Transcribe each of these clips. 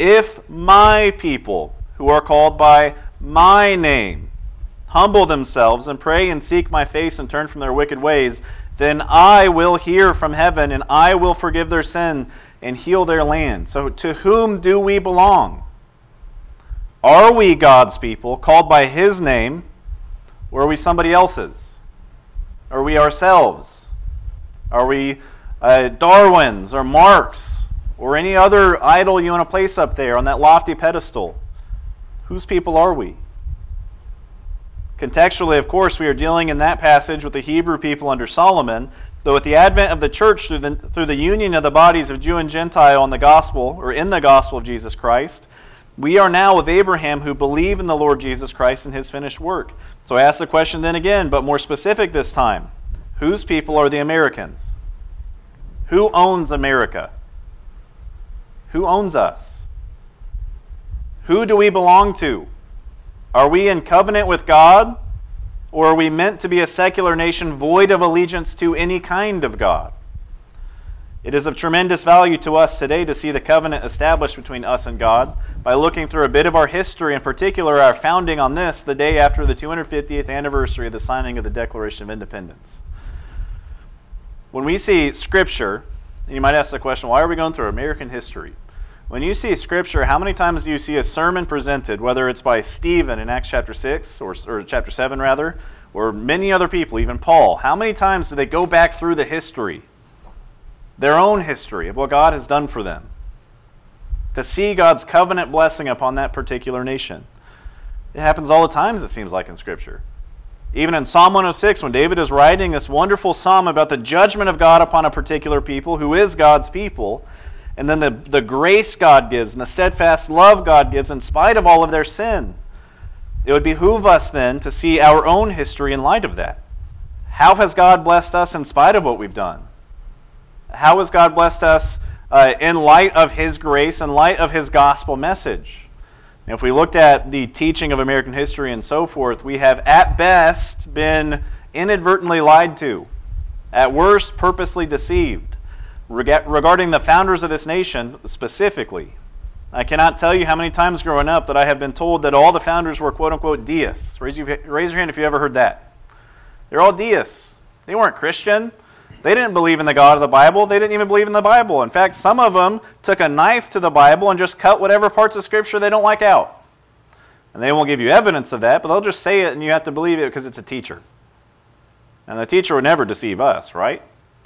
If my people, who are called by my name, humble themselves and pray and seek my face and turn from their wicked ways, then I will hear from heaven and I will forgive their sin and heal their land. So to whom do we belong? Are we God's people, called by His name, or are we somebody else's? Are we ourselves? Are we Darwin's or Mark's or any other idol you want to place up there on that lofty pedestal? Whose people are we? Contextually, of course, we are dealing in that passage with the Hebrew people under Solomon, though with the advent of the church through the union of the bodies of Jew and Gentile in the gospel of Jesus Christ, we are now with Abraham who believe in the Lord Jesus Christ and His finished work. So I ask the question then again, but more specific this time. Whose people are the Americans? Who owns America? Who owns us? Who do we belong to? Are we in covenant with God, or are we meant to be a secular nation void of allegiance to any kind of God? It is of tremendous value to us today to see the covenant established between us and God by looking through a bit of our history, in particular our founding on this, the day after the 250th anniversary of the signing of the Declaration of Independence. When we see Scripture, and you might ask the question, why are we going through American history? When you see Scripture, how many times do you see a sermon presented, whether it's by Stephen in Acts chapter 6, or chapter 7 rather, or many other people, even Paul? How many times do they go back through the history, their own history of what God has done for them, to see God's covenant blessing upon that particular nation? It happens all the times, it seems like, in Scripture. Even in Psalm 106, when David is writing this wonderful psalm about the judgment of God upon a particular people who is God's people, and then the grace God gives and the steadfast love God gives in spite of all of their sin, it would behoove us then to see our own history in light of that. How has God blessed us in spite of what we've done? How has God blessed us in light of His grace, in light of His gospel message? And if we looked at the teaching of American history and so forth, we have at best been inadvertently lied to, at worst purposely deceived, regarding the founders of this nation specifically. I cannot tell you how many times growing up that I have been told that all the founders were quote-unquote deists. Raise your hand if you ever heard that. They're all deists. They weren't Christian. They didn't believe in the God of the Bible. They didn't even believe in the Bible. In fact, some of them took a knife to the Bible and just cut whatever parts of Scripture they don't like out. And they won't give you evidence of that, but they'll just say it and you have to believe it because it's a teacher. And the teacher would never deceive us, right?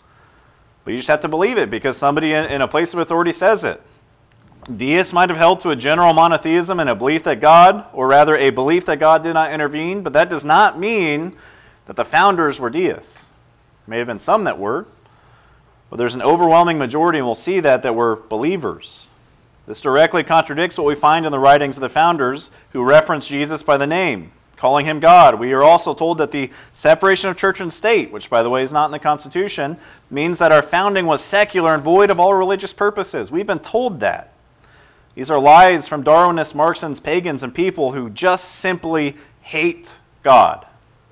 But you just have to believe it because somebody in a place of authority says it. Deists might have held to a general monotheism and a belief that God, or rather a belief that God did not intervene, but that does not mean that the founders were deists. May have been some that were, but there's an overwhelming majority, and we'll see that were believers. This directly contradicts what we find in the writings of the founders who reference Jesus by the name, calling Him God. We are also told that the separation of church and state, which by the way is not in the Constitution, means that our founding was secular and void of all religious purposes. We've been told that. These are lies from Darwinists, Marxists, pagans, and people who just simply hate God.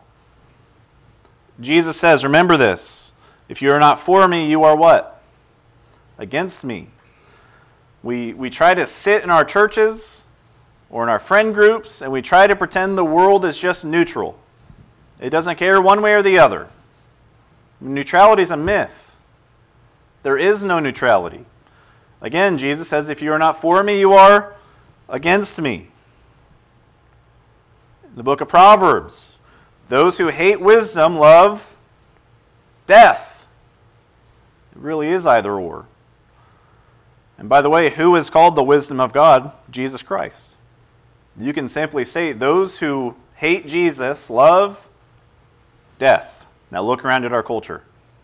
Jesus says, remember this, if you are not for me, you are what? Against me. We try to sit in our churches or in our friend groups and we try to pretend the world is just neutral. It doesn't care one way or the other. Neutrality is a myth. There is no neutrality. Again, Jesus says, if you are not for me, you are against me. In the book of Proverbs, those who hate wisdom love death. It really is either or. And by the way, who is called the wisdom of God? Jesus Christ. You can simply say those who hate Jesus love death. Now look around at our culture.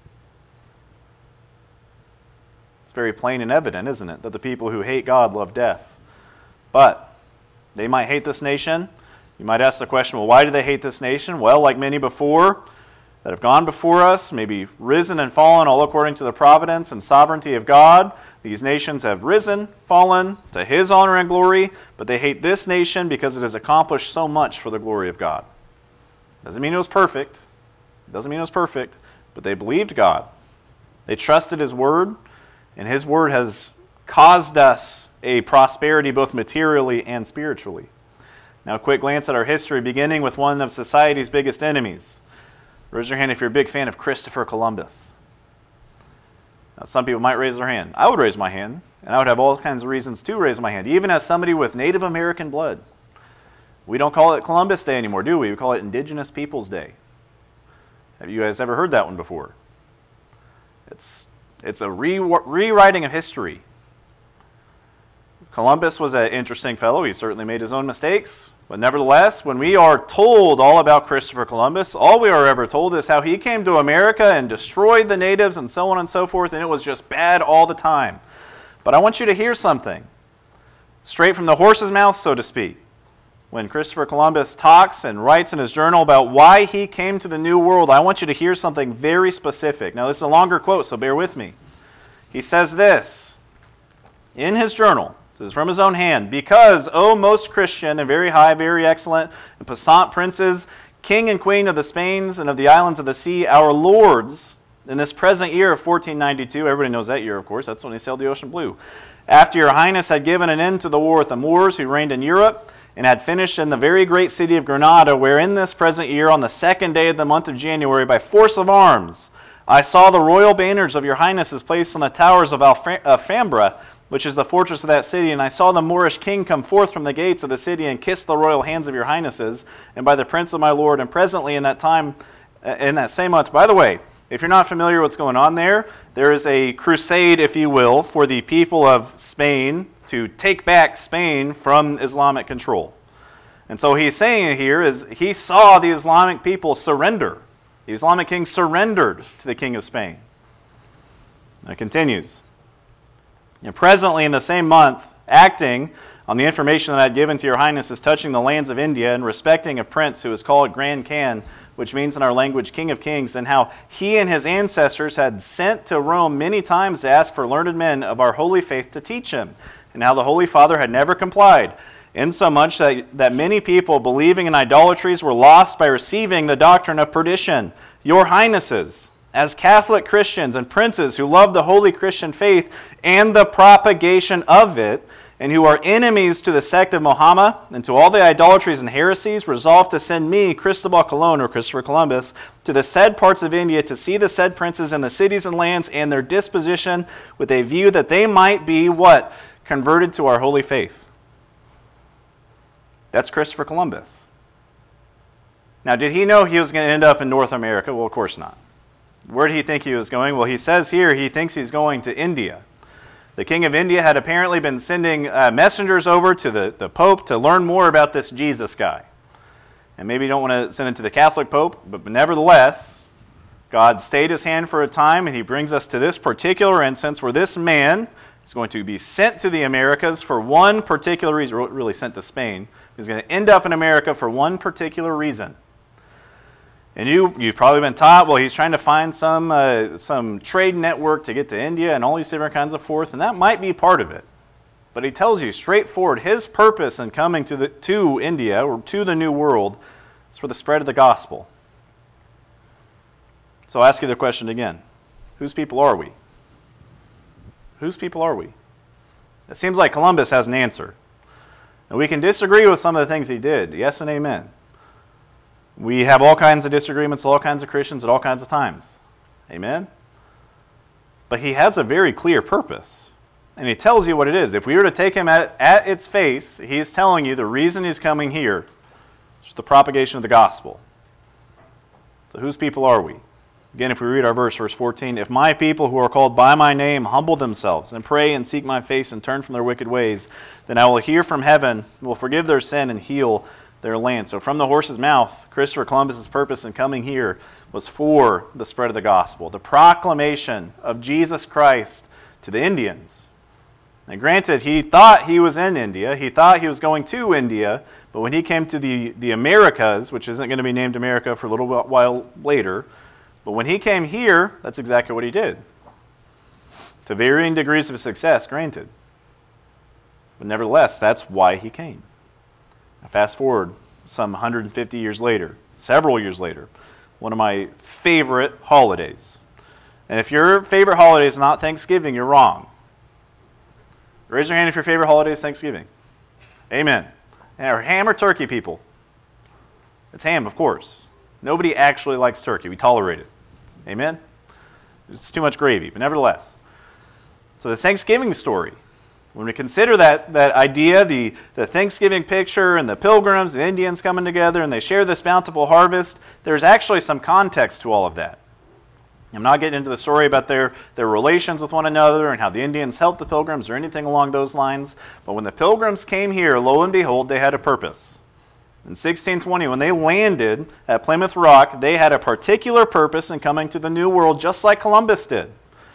It's very plain and evident, isn't it, that the people who hate God love death. But they might hate this nation. You might ask the question, well, why do they hate this nation? Well, like many before that have gone before us, maybe risen and fallen, all according to the providence and sovereignty of God. These nations have risen, fallen to His honor and glory, but they hate this nation because it has accomplished so much for the glory of God. Doesn't mean it was perfect. But they believed God. They trusted His word, and His word has caused us a prosperity both materially and spiritually. Now, a quick glance at our history, beginning with one of society's biggest enemies. Raise your hand if you're a big fan of Christopher Columbus. Now, some people might raise their hand. I would raise my hand, and I would have all kinds of reasons to raise my hand, even as somebody with Native American blood. We don't call it Columbus Day anymore, do we? We call it Indigenous Peoples Day. Have you guys ever heard that one before? It's a rewriting of history. Columbus was an interesting fellow. He certainly made his own mistakes. But nevertheless, when we are told all about Christopher Columbus, all we are ever told is how he came to America and destroyed the natives and so on and so forth, and it was just bad all the time. But I want you to hear something, straight from the horse's mouth, so to speak. When Christopher Columbus talks and writes in his journal about why he came to the New World, I want you to hear something very specific. Now, this is a longer quote, so bear with me. He says this in his journal. This is from his own hand. Because, O most Christian and very high, very excellent, and puissant princes, king and queen of the Spains and of the islands of the sea, our lords, in this present year of 1492, everybody knows that year, of course, that's when he sailed the ocean blue, after your highness had given an end to the war with the Moors who reigned in Europe, and had finished in the very great city of Granada, where in this present year, on the 2nd day of the month of January, by force of arms, I saw the royal banners of your highnesses placed on the towers of Alhambra, which is the fortress of that city, and I saw the Moorish king come forth from the gates of the city and kiss the royal hands of your highnesses, and by the prince of my lord, and presently in that time, in that same month. By the way, if you're not familiar with what's going on there is a crusade, if you will, for the people of Spain to take back Spain from Islamic control. And so he's saying here is he saw the Islamic people surrender. The Islamic king surrendered to the king of Spain. And it continues. And presently in the same month, acting on the information that I had given to your highnesses touching the lands of India and respecting a prince who is called Grand Khan, which means in our language King of Kings, and how he and his ancestors had sent to Rome many times to ask for learned men of our holy faith to teach him, and how the Holy Father had never complied, insomuch that many people believing in idolatries were lost by receiving the doctrine of perdition. Your highnesses, as Catholic Christians and princes who love the holy Christian faith and the propagation of it, and who are enemies to the sect of Mohammed and to all the idolatries and heresies, resolved to send me, Cristobal Colon, or Christopher Columbus, to the said parts of India to see the said princes and the cities and lands and their disposition, with a view that they might be what? Converted to our holy faith. That's Christopher Columbus. Now, did he know he was going to end up in North America? Well, of course not. Where did he think he was going? Well, he says here he thinks he's going to India. The king of India had apparently been sending messengers over to the Pope to learn more about this Jesus guy. And maybe you don't want to send it to the Catholic Pope, but nevertheless, God stayed his hand for a time, and he brings us to this particular instance where this man is going to be sent to the Americas for one particular reason, really sent to Spain. He's going to end up in America for one particular reason. And you've probably been taught, well, he's trying to find some trade network to get to India and all these different kinds of forth, and that might be part of it. But he tells you straightforward, his purpose in coming to India, or to the New World, is for the spread of the gospel. So I'll ask you the question again. Whose people are we? Whose people are we? It seems like Columbus has an answer. And we can disagree with some of the things he did. Yes and amen. We have all kinds of disagreements with all kinds of Christians at all kinds of times. Amen? But he has a very clear purpose. And he tells you what it is. If we were to take him at its face, he is telling you the reason he's coming here is the propagation of the gospel. So whose people are we? Again, if we read our verse 14, if my people who are called by my name humble themselves and pray and seek my face and turn from their wicked ways, then I will hear from heaven, will forgive their sin and heal their land. So from the horse's mouth, Christopher Columbus's purpose in coming here was for the spread of the gospel, the proclamation of Jesus Christ to the Indians. And granted, he thought he was in India. He thought he was going to India. But when he came to the Americas, which isn't going to be named America for a little while later, but when he came here, that's exactly what he did. To varying degrees of success, granted. But nevertheless, that's why he came. Now fast forward some 150 years later, several years later, one of my favorite holidays. And if your favorite holiday is not Thanksgiving, you're wrong. Raise your hand if your favorite holiday is Thanksgiving. Amen. Now, ham or turkey, people? It's ham, of course. Nobody actually likes turkey. We tolerate it. Amen? It's too much gravy, but nevertheless. So the Thanksgiving story, when we consider that idea, the Thanksgiving picture and the pilgrims, the Indians coming together, and they share this bountiful harvest, there's actually some context to all of that. I'm not getting into the story about their relations with one another and how the Indians helped the pilgrims or anything along those lines, but when the pilgrims came here, lo and behold, they had a purpose. In 1620, when they landed at Plymouth Rock, they had a particular purpose in coming to the New World, just like Columbus did.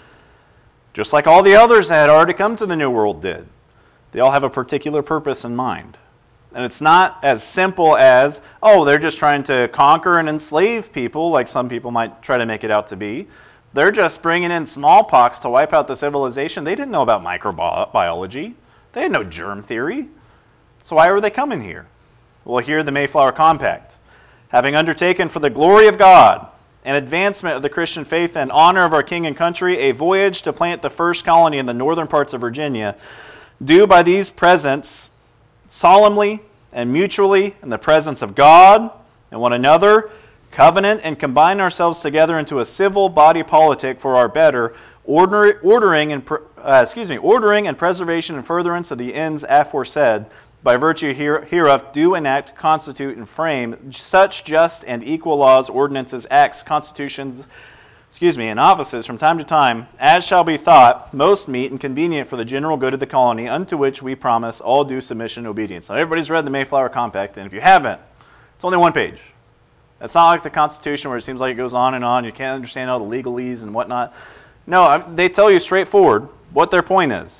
Just like all the others that had already come to the New World did. They all have a particular purpose in mind. And it's not as simple as, oh, they're just trying to conquer and enslave people, like some people might try to make it out to be. They're just bringing in smallpox to wipe out the civilization. They didn't know about microbiology. They had no germ theory. So why were they coming here? Well, here the Mayflower Compact. Having undertaken for the glory of God and advancement of the Christian faith and honor of our king and country a voyage to plant the first colony in the northern parts of Virginia, do by these presents solemnly and mutually in the presence of God and one another, covenant and combine ourselves together into a civil body politic for our better, ordering and preservation and furtherance of the ends aforesaid, by virtue hereof do enact, constitute, and frame such just and equal laws, ordinances, acts, constitutions, and offices from time to time, as shall be thought most meet and convenient for the general good of the colony, unto which we promise all due submission and obedience. Now, everybody's read the Mayflower Compact, and if you haven't, it's only one page. It's not like the Constitution where it seems like it goes on and on. You can't understand all the legalese and whatnot. No, they tell you straightforward what their point is.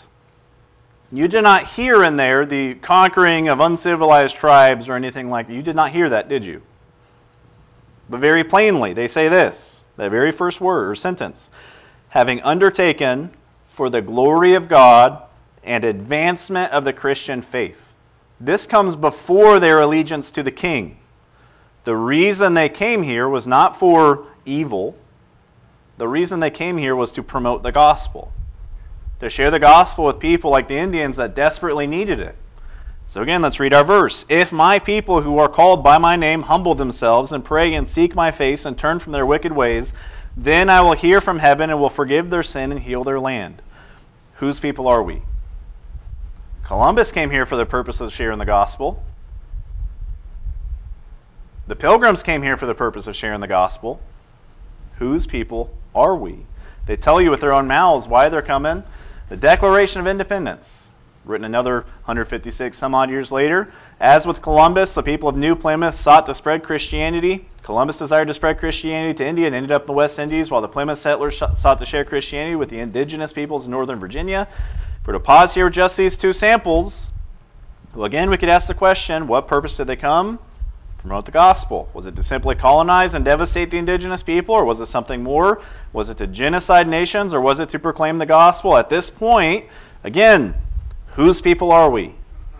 You did not hear in there the conquering of uncivilized tribes or anything like that. You did not hear that, did you? But very plainly, they say this, that very first word or sentence, having undertaken for the glory of God and advancement of the Christian faith. This comes before their allegiance to the king. The reason they came here was not for evil. The reason they came here was to promote the gospel, to share the gospel with people like the Indians that desperately needed it. So again, let's read our verse. If my people who are called by my name humble themselves and pray and seek my face and turn from their wicked ways, then I will hear from heaven and will forgive their sin and heal their land. Whose people are we? Columbus came here for the purpose of sharing the gospel. The pilgrims came here for the purpose of sharing the gospel. Whose people are we? They tell you with their own mouths why they're coming. The Declaration of Independence, written another 156 some odd years later. As with Columbus, the people of New Plymouth sought to spread Christianity. Columbus desired to spread Christianity to India and ended up in the West Indies, while the Plymouth settlers sought to share Christianity with the indigenous peoples in northern Virginia. If we're to pause here with just these two samples, well, again, we could ask the question, what purpose did they come? Promote the gospel. Was it to simply colonize and devastate the indigenous people, or was it something more? Was it to genocide nations, or was it to proclaim the gospel? At this point, again, whose people are we?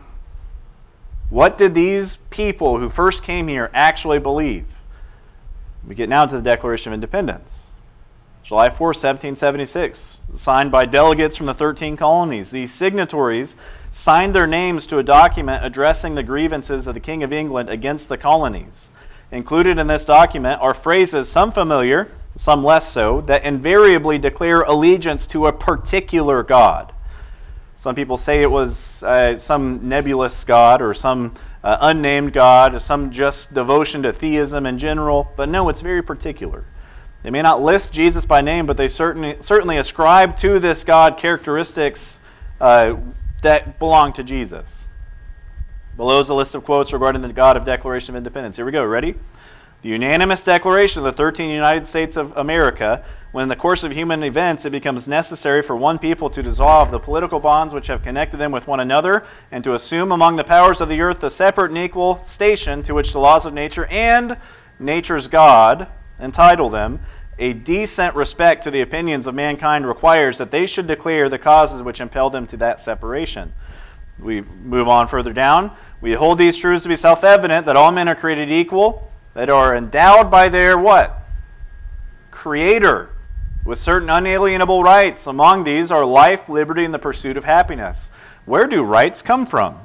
What did these people who first came here actually believe? We get now to the Declaration of Independence. July 4, 1776, signed by delegates from the 13 colonies. These signatories signed their names to a document addressing the grievances of the King of England against the colonies. Included in this document are phrases, some familiar, some less so, that invariably declare allegiance to a particular God. Some people say it was some nebulous God or some unnamed God, some just devotion to theism in general, but no, it's very particular. They may not list Jesus by name, but they certainly ascribe to this God characteristics that belong to Jesus. Below is a list of quotes regarding the God of Declaration of Independence. Here we go. Ready? The unanimous declaration of the 13 United States of America, when in the course of human events it becomes necessary for one people to dissolve the political bonds which have connected them with one another, and to assume among the powers of the earth the separate and equal station to which the laws of nature and nature's God entitle them, a decent respect to the opinions of mankind requires that they should declare the causes which impel them to that separation. We move on further down. We hold these truths to be self-evident, that all men are created equal, that are endowed by their what? Creator, with certain unalienable rights. Among these are life, liberty, and the pursuit of happiness. Where do rights come from?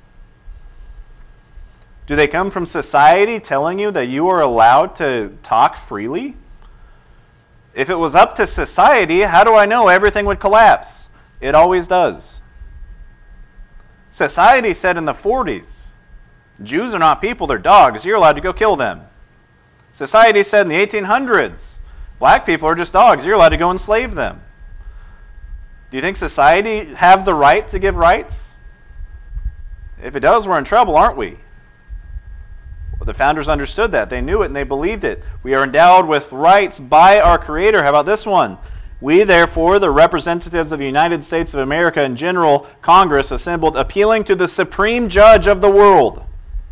Do they come from society telling you that you are allowed to talk freely? If it was up to society, how do I know everything would collapse? It always does. Society said in the 40s, Jews are not people, they're dogs. You're allowed to go kill them. Society said in the 1800s, black people are just dogs. You're allowed to go enslave them. Do you think society have the right to give rights? If it does, we're in trouble, aren't we? Well, the founders understood that. They knew it and they believed it. We are endowed with rights by our Creator. How about this one? We, therefore, the representatives of the United States of America and General Congress assembled, appealing to the supreme judge of the world.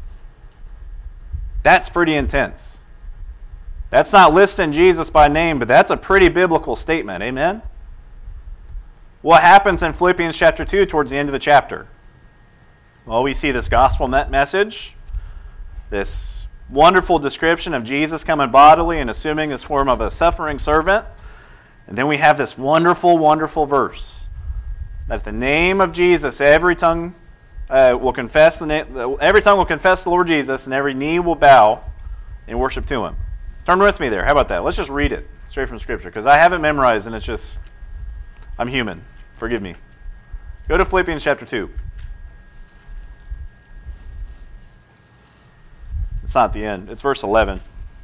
That's pretty intense. That's not listing Jesus by name, but that's a pretty biblical statement. Amen? What happens in Philippians chapter 2 towards the end of the chapter? Well, we see this gospel message, this wonderful description of Jesus coming bodily and assuming this form of a suffering servant. And then we have this wonderful, wonderful verse that at the name of Jesus, every tongue will confess the Lord Jesus, and every knee will bow in worship to Him. Turn with me there. How about that? Let's just read it straight from Scripture, because I have it memorized, and it's just, I'm human. Forgive me. Go to Philippians chapter 2. It's not the end. It's verse 11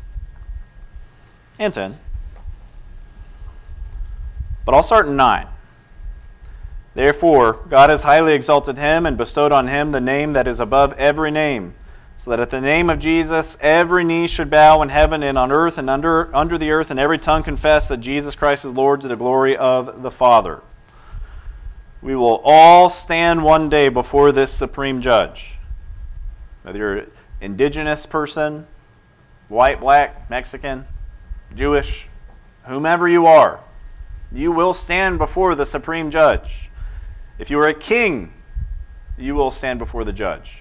and 10. But I'll start in 9. Therefore, God has highly exalted Him and bestowed on Him the name that is above every name, so that at the name of Jesus every knee should bow in heaven and on earth and under the earth, and every tongue confess that Jesus Christ is Lord, to the glory of the Father. We will all stand one day before this supreme judge. Whether you're an indigenous person, white, black, Mexican, Jewish, whomever you are, you will stand before the supreme judge. If you are a king, you will stand before the judge.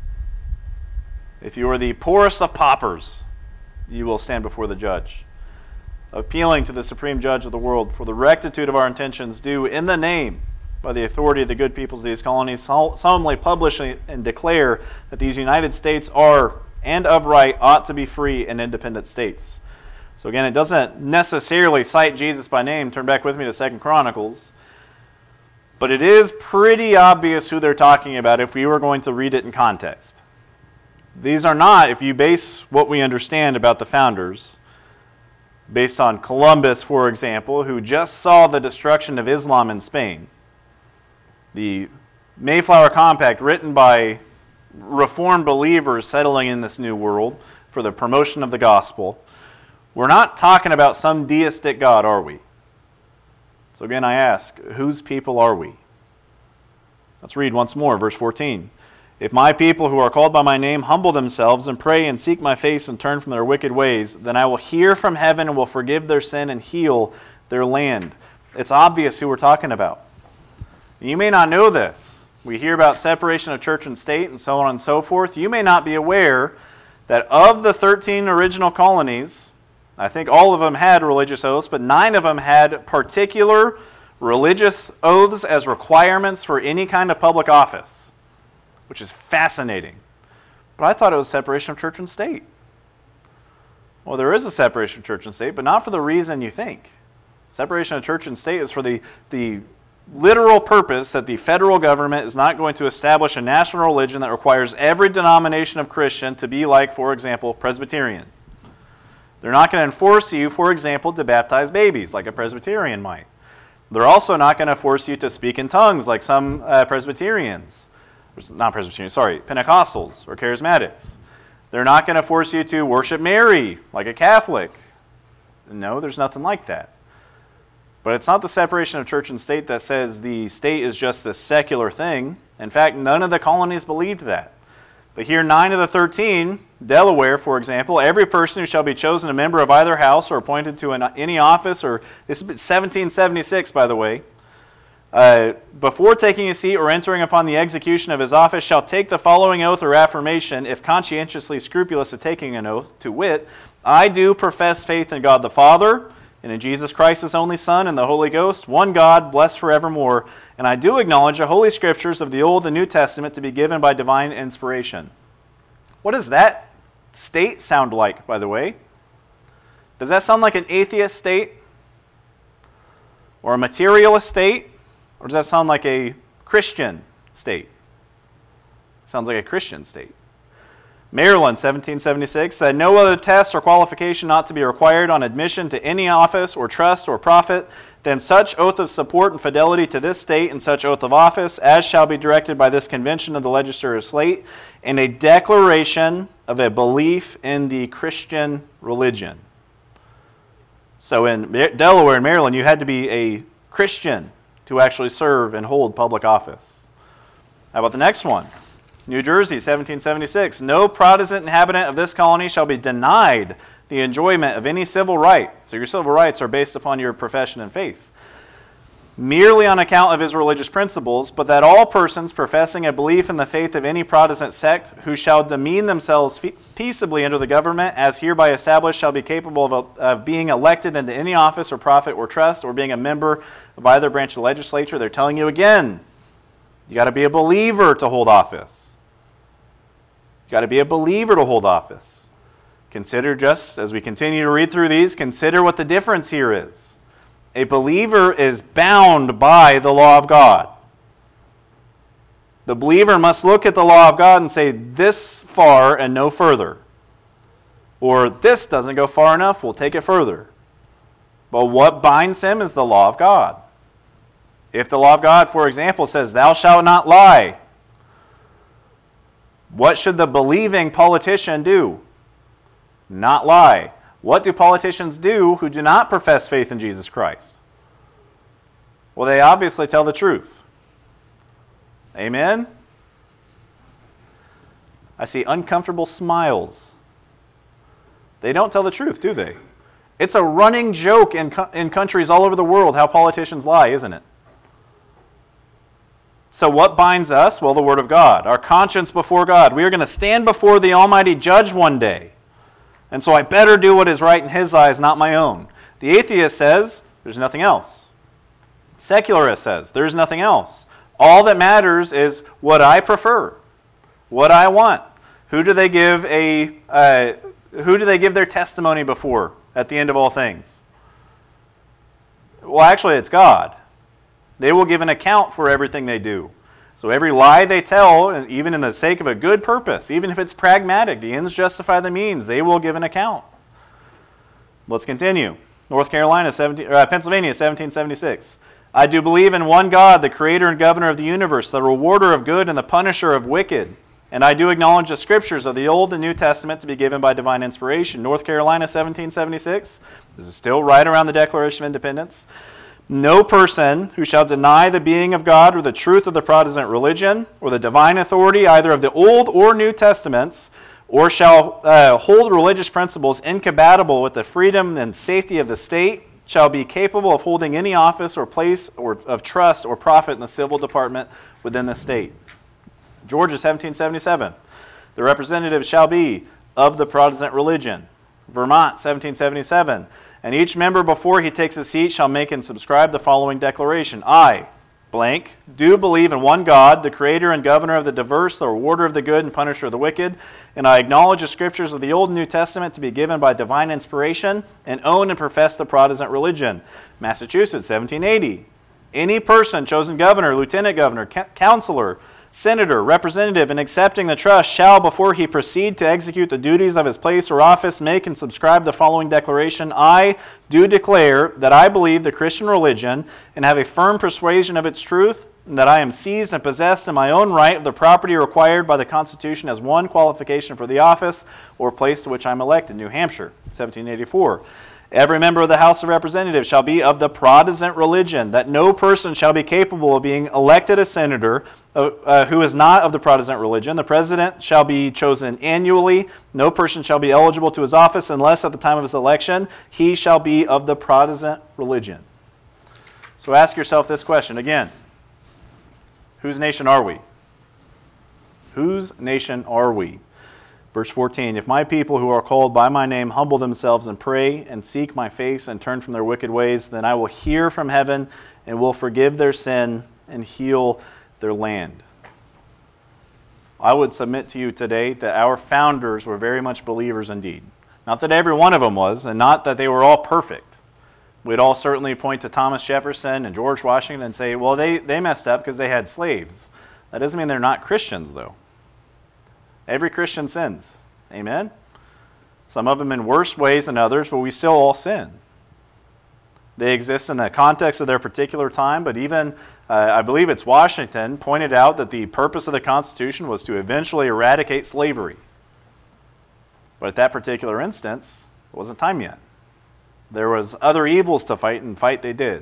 If you are the poorest of paupers, you will stand before the judge, appealing to the supreme judge of the world for the rectitude of our intentions due in the name, by the authority of the good peoples of these colonies, solemnly publish and declare that these United States are, and of right, ought to be free and independent states. So again, it doesn't necessarily cite Jesus by name. Turn back with me to 2 Chronicles. But it is pretty obvious who they're talking about if we were going to read it in context. These are not, if you base what we understand about the founders, based on Columbus, for example, who just saw the destruction of Islam in Spain. The Mayflower Compact, written by Reformed believers settling in this new world for the promotion of the gospel. We're not talking about some deistic God, are we? So again, I ask, whose people are we? Let's read once more, verse 14. If my people who are called by my name humble themselves and pray and seek my face and turn from their wicked ways, then I will hear from heaven and will forgive their sin and heal their land. It's obvious who we're talking about. You may not know this. We hear about separation of church and state and so on and so forth. You may not be aware that of the 13 original colonies, I think all of them had religious oaths, but 9 of them had particular religious oaths as requirements for any kind of public office, which is fascinating. But I thought it was separation of church and state. Well, there is a separation of church and state, but not for the reason you think. Separation of church and state is for the literal purpose that the federal government is not going to establish a national religion that requires every denomination of Christian to be like, for example, Presbyterian. They're not going to enforce you, for example, to baptize babies like a Presbyterian might. They're also not going to force you to speak in tongues like some Pentecostals or Charismatics. They're not going to force you to worship Mary like a Catholic. No, there's nothing like that. But it's not the separation of church and state that says the state is just this secular thing. In fact, none of the colonies believed that. But here, 9 of the 13, Delaware, for example, every person who shall be chosen a member of either house or appointed to any office, or this is 1776, by the way, before taking a seat or entering upon the execution of his office, shall take the following oath or affirmation, if conscientiously scrupulous of taking an oath, to wit, I do profess faith in God the Father, and in Jesus Christ, his only Son, and the Holy Ghost, one God, blessed forevermore. And I do acknowledge the Holy Scriptures of the Old and New Testament to be given by divine inspiration. What does that state sound like, by the way? Does that sound like an atheist state? Or a materialist state? Or does that sound like a Christian state? It sounds like a Christian state. Maryland, 1776, said no other test or qualification ought to be required on admission to any office or trust or profit than such oath of support and fidelity to this state and such oath of office as shall be directed by this convention of the legislature of slate, and a declaration of a belief in the Christian religion. So in Delaware and Maryland, you had to be a Christian to actually serve and hold public office. How about the next one? New Jersey, 1776. No Protestant inhabitant of this colony shall be denied the enjoyment of any civil right. So your civil rights are based upon your profession and faith, merely on account of his religious principles, but that all persons professing a belief in the faith of any Protestant sect who shall demean themselves peaceably under the government as hereby established shall be capable of being elected into any office or profit or trust or being a member of either branch of the legislature. They're telling you again, you got to be a believer to hold office. You got to be a believer to hold office. Consider, just as we continue to read through these, consider what the difference here is. A believer is bound by the law of God. The believer must look at the law of God and say, this far and no further. Or this doesn't go far enough, we'll take it further. But what binds him is the law of God. If the law of God, for example, says, thou shalt not lie, what should the believing politician do? Not lie. What do politicians do who do not profess faith in Jesus Christ? Well, they obviously tell the truth. Amen? I see uncomfortable smiles. They don't tell the truth, do they? It's a running joke in countries all over the world how politicians lie, isn't it? So what binds us? Well, the Word of God, our conscience before God. We are going to stand before the Almighty Judge one day. And so I better do what is right in His eyes, not my own. The atheist says, there's nothing else. Secularist says, there's nothing else. All that matters is what I prefer, what I want. Who do they give their testimony before at the end of all things? Well, actually, it's God. They will give an account for everything they do. So every lie they tell, even in the sake of a good purpose, even if it's pragmatic, the ends justify the means, they will give an account. Let's continue. Pennsylvania, 1776. I do believe in one God, the creator and governor of the universe, the rewarder of good and the punisher of wicked. And I do acknowledge the scriptures of the Old and New Testament to be given by divine inspiration. North Carolina, 1776. This is still right around the Declaration of Independence. No person who shall deny the being of God or the truth of the Protestant religion or the divine authority either of the Old or New Testaments or shall hold religious principles incompatible with the freedom and safety of the state shall be capable of holding any office or place or of trust or profit in the civil department within the state. Georgia, 1777. The representative shall be of the Protestant religion. Vermont, 1777. And each member before he takes a seat shall make and subscribe the following declaration. I, blank, do believe in one God, the creator and governor of the diverse, the rewarder of the good and punisher of the wicked, and I acknowledge the scriptures of the Old and New Testament to be given by divine inspiration and own and profess the Protestant religion. Massachusetts, 1780. Any person chosen governor, lieutenant governor, counselor, senator, representative, in accepting the trust shall, before he proceed to execute the duties of his place or office, make and subscribe the following declaration. I do declare that I believe the Christian religion and have a firm persuasion of its truth, and that I am seized and possessed in my own right of the property required by the Constitution as one qualification for the office or place to which I am elected. New Hampshire, 1784. Every member of the House of Representatives shall be of the Protestant religion, that no person shall be capable of being elected a senator who is not of the Protestant religion. The president shall be chosen annually. No person shall be eligible to his office unless at the time of his election he shall be of the Protestant religion. So ask yourself this question again. Whose nation are we? Whose nation are we? Verse 14, if my people who are called by my name humble themselves and pray and seek my face and turn from their wicked ways, then I will hear from heaven and will forgive their sin and heal their land. I would submit to you today that our founders were very much believers indeed. Not that every one of them was, and not that they were all perfect. We'd all certainly point to Thomas Jefferson and George Washington and say, well, they messed up because they had slaves. That doesn't mean they're not Christians, though. Every Christian sins. Amen? Some of them in worse ways than others, but we still all sin. They exist in the context of their particular time, but even, I believe it's Washington, pointed out that the purpose of the Constitution was to eventually eradicate slavery. But at that particular instance, it wasn't time yet. There was other evils to fight, and fight they did.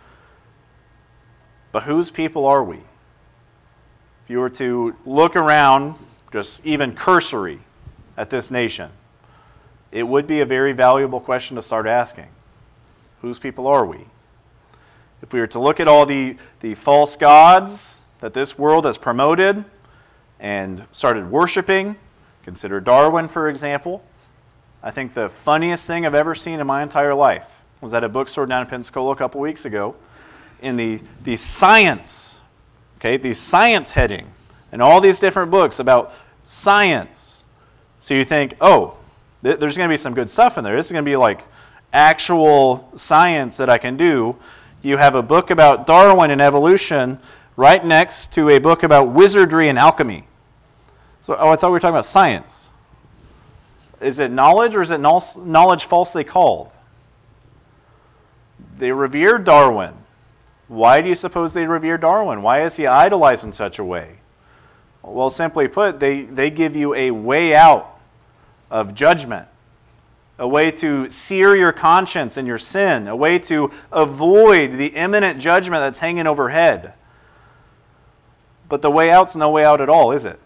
But whose people are we? If you were to look around, just even cursory, at this nation, it would be a very valuable question to start asking. Whose people are we? If we were to look at all the false gods that this world has promoted and started worshiping, consider Darwin, for example. I think the funniest thing I've ever seen in my entire life was at a bookstore down in Pensacola a couple weeks ago in the science, the science heading, and all these different books about science. So you think, oh, there's going to be some good stuff in there. This is going to be like actual science that I can do. You have a book about Darwin and evolution right next to a book about wizardry and alchemy. So, I thought we were talking about science. Is it knowledge, or is it knowledge falsely called? They revered Darwin. Why do you suppose they revere Darwin? Why is he idolized in such a way? Well, simply put, they give you a way out of judgment, a way to sear your conscience and your sin, a way to avoid the imminent judgment that's hanging overhead. But the way out's no way out at all, is it?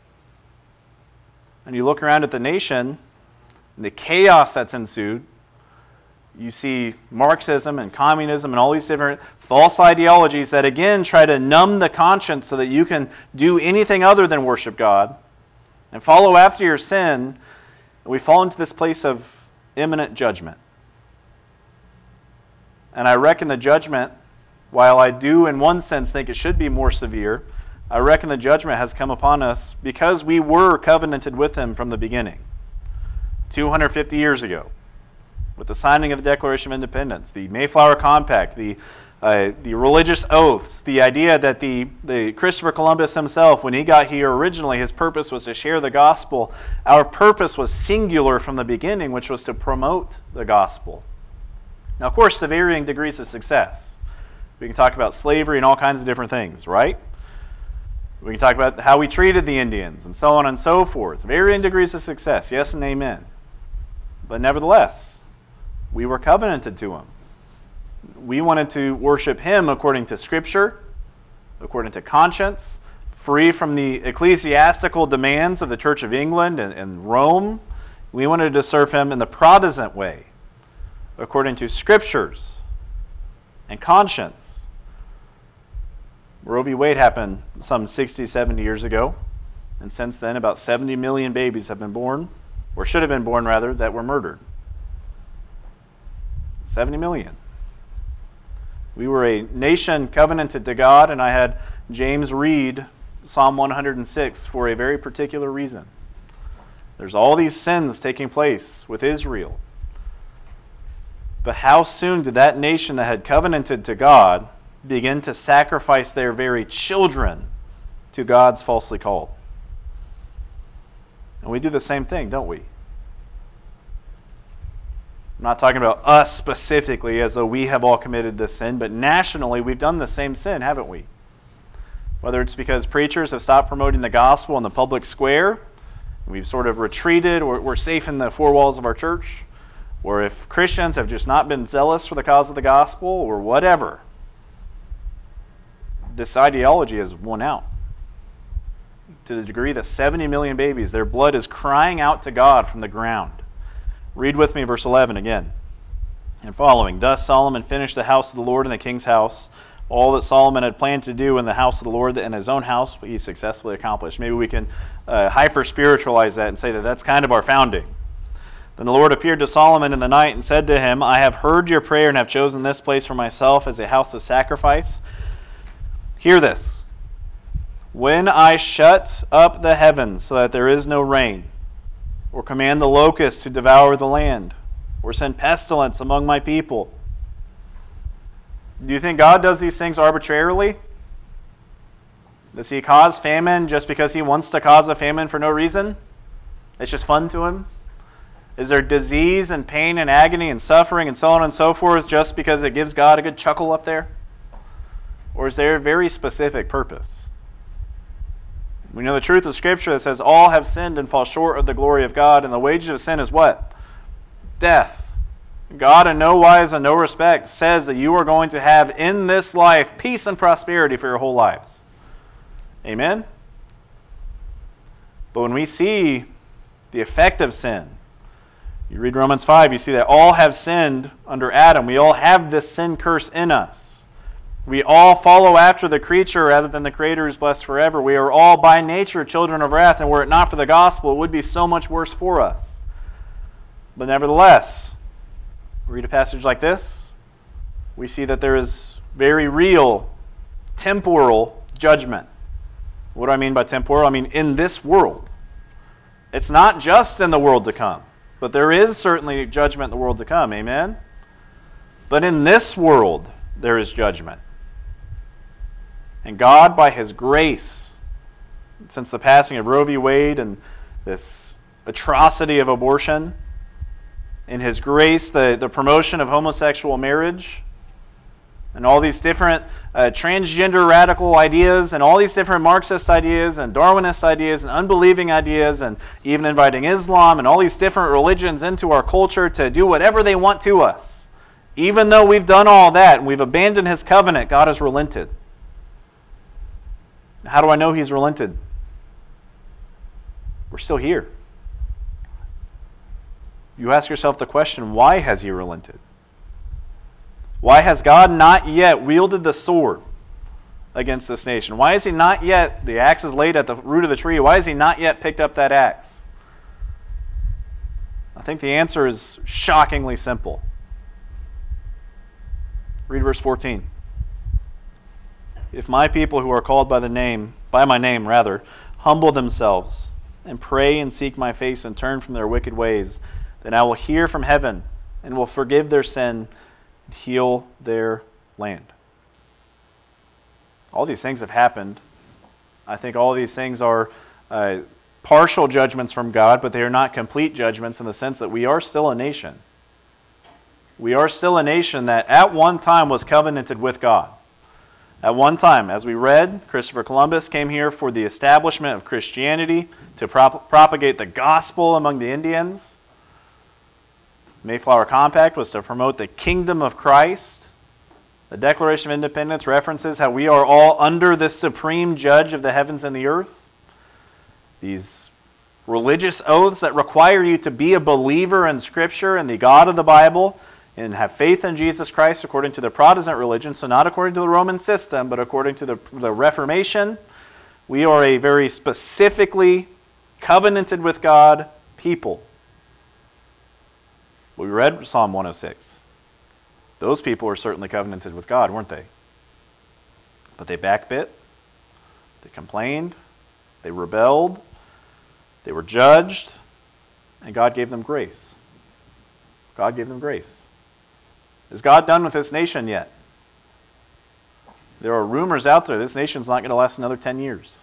And you look around at the nation, and the chaos that's ensued, you see Marxism and communism and all these different false ideologies that again try to numb the conscience so that you can do anything other than worship God and follow after your sin. And we fall into this place of imminent judgment. And I reckon the judgment, while I do in one sense think it should be more severe, I reckon the judgment has come upon us because we were covenanted with Him from the beginning, 250 years ago, with the signing of the Declaration of Independence, the Mayflower Compact, the religious oaths, the idea that the Christopher Columbus himself, when he got here originally, his purpose was to share the gospel. Our purpose was singular from the beginning, which was to promote the gospel. Now, of course, to varying degrees of success. We can talk about slavery and all kinds of different things, right? We can talk about how we treated the Indians and so on and so forth. Varying degrees of success, yes and amen. But nevertheless, we were covenanted to Him. We wanted to worship Him according to Scripture, according to conscience, free from the ecclesiastical demands of the Church of England and Rome. We wanted to serve Him in the Protestant way, according to Scriptures and conscience. Roe v. Wade happened some 60, 70 years ago, and since then about 70 million babies have been born, or should have been born rather, that were murdered. 70 million. We were a nation covenanted to God, and I had James read Psalm 106 for a very particular reason. There's all these sins taking place with Israel. But how soon did that nation that had covenanted to God begin to sacrifice their very children to gods falsely called? And we do the same thing, don't we? I'm not talking about us specifically as though we have all committed this sin, but nationally we've done the same sin, haven't we? Whether it's because preachers have stopped promoting the gospel in the public square, we've sort of retreated, or we're safe in the four walls of our church, or if Christians have just not been zealous for the cause of the gospel, or whatever, this ideology has won out. To the degree that 70 million babies, their blood is crying out to God from the ground. Read with me verse 11 again and following. Thus Solomon finished the house of the Lord and the king's house, All that Solomon had planned to do in the house of the Lord and his own house, he successfully accomplished. Maybe we can hyper-spiritualize that and say that that's kind of our founding. Then the Lord appeared to Solomon in the night and said to him, I have heard your prayer and have chosen this place for myself as a house of sacrifice. Hear this. When I shut up the heavens so that there is no rain, or command the locusts to devour the land, or send pestilence among my people. Do you think God does these things arbitrarily? Does he cause famine just because he wants to cause a famine for no reason? It's just fun to him? Is there disease and pain and agony and suffering and so on and so forth just because it gives God a good chuckle up there? Or is there a very specific purpose? We know the truth of Scripture that says all have sinned and fall short of the glory of God, and the wages of sin is what? Death. God in no wise and no respect says that you are going to have in this life peace and prosperity for your whole lives. Amen? But when we see the effect of sin, you read Romans 5, you see that all have sinned under Adam. We all have this sin curse in us. We all follow after the creature rather than the Creator who is blessed forever. We are all by nature children of wrath, and were it not for the gospel, it would be so much worse for us. But nevertheless, we read a passage like this, we see that there is very real temporal judgment. What do I mean by temporal? I mean in this world. It's not just in the world to come, but there is certainly judgment in the world to come. Amen? But in this world, there is judgment. And God, by His grace, since the passing of Roe v. Wade and this atrocity of abortion, in His grace, the promotion of homosexual marriage, and all these different transgender radical ideas, and all these different Marxist ideas, and Darwinist ideas, and unbelieving ideas, and even inviting Islam, and all these different religions into our culture to do whatever they want to us. Even though we've done all that, and we've abandoned His covenant, God has relented. How do I know He's relented? We're still here. You ask yourself the question, why has He relented? Why has God not yet wielded the sword against this nation? Why is He not yet, the axe is laid at the root of the tree, why has He not yet picked up that axe? I think the answer is shockingly simple. Read verse 14. If my people who are called by my name, humble themselves and pray and seek my face and turn from their wicked ways, then I will hear from heaven and will forgive their sin and heal their land. All these things have happened. I think all these things are partial judgments from God, but they are not complete judgments in the sense that we are still a nation. We are still a nation that at one time was covenanted with God. At one time, as we read, Christopher Columbus came here for the establishment of Christianity, to propagate the gospel among the Indians. Mayflower Compact was to promote the kingdom of Christ. The Declaration of Independence references how we are all under this supreme judge of the heavens and the earth. These religious oaths that require you to be a believer in Scripture and the God of the Bible, and have faith in Jesus Christ according to the Protestant religion, so not according to the Roman system, but according to the Reformation. We are a very specifically covenanted with God people. We read Psalm 106. Those people were certainly covenanted with God, weren't they? But they backbit, they complained, they rebelled, they were judged, and God gave them grace. God gave them grace. Is God done with this nation yet? There are rumors out there this nation's not going to last another 10 years.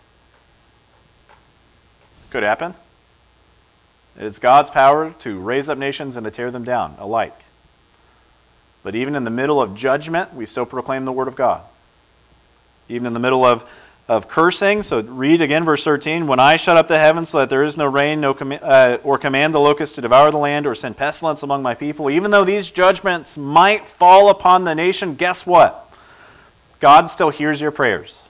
Could happen. It's God's power to raise up nations and to tear them down alike. But even in the middle of judgment, we still proclaim the Word of God. Even in the middle of cursing, so read again verse 13, when I shut up the heavens so that there is no rain, or command the locusts to devour the land, or send pestilence among my people, even though these judgments might fall upon the nation, guess what? God still hears your prayers.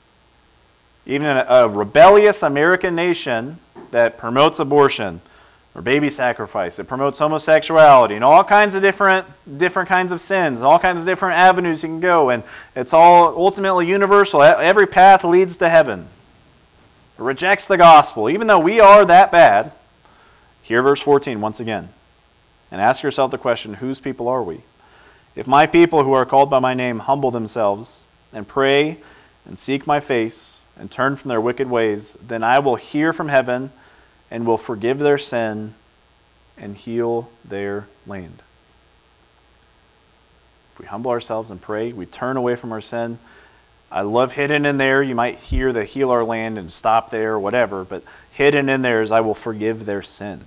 Even in a rebellious American nation that promotes abortion, or baby sacrifice. It promotes homosexuality and all kinds of different kinds of sins, and all kinds of different avenues you can go, and it's all ultimately universal. Every path leads to heaven. It rejects the gospel. Even though we are that bad, hear verse 14 once again, and ask yourself the question, whose people are we? If my people who are called by my name humble themselves and pray and seek my face and turn from their wicked ways, then I will hear from heaven and will forgive their sin and heal their land. If we humble ourselves and pray, we turn away from our sin. I love hidden in there. You might hear the heal our land and stop there or whatever, but hidden in there is I will forgive their sin.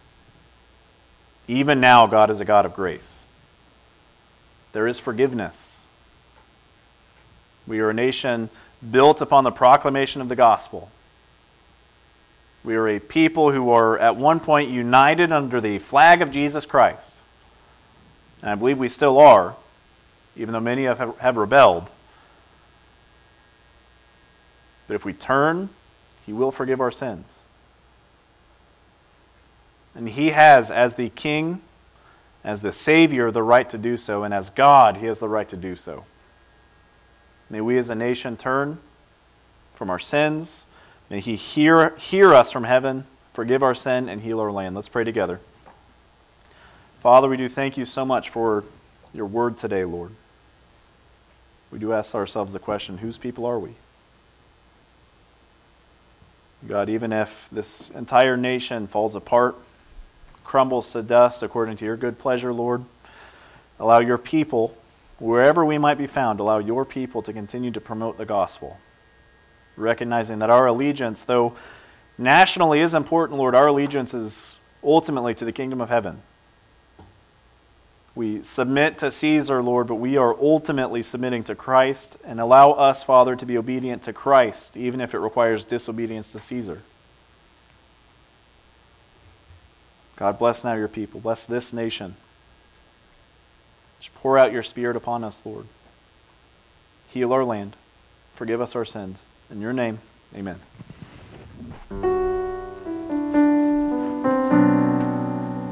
Even now, God is a God of grace. There is forgiveness. We are a nation built upon the proclamation of the gospel. We are a people who are at one point united under the flag of Jesus Christ. And I believe we still are, even though many have rebelled. But if we turn, He will forgive our sins. And He has, as the King, as the Savior, the right to do so, and as God, He has the right to do so. May we as a nation turn from our sins. May He hear us from heaven, forgive our sin, and heal our land. Let's pray together. Father, we do thank You so much for Your word today, Lord. We do ask ourselves the question, whose people are we? God, even if this entire nation falls apart, crumbles to dust according to Your good pleasure, Lord, allow Your people, wherever we might be found, allow Your people to continue to promote the gospel, recognizing that our allegiance, though nationally is important, Lord, our allegiance is ultimately to the kingdom of heaven. We submit to Caesar, Lord, but we are ultimately submitting to Christ, and allow us, Father, to be obedient to Christ, even if it requires disobedience to Caesar. God, bless now Your people. Bless this nation. Just pour out Your Spirit upon us, Lord. Heal our land. Forgive us our sins. In Your name, amen.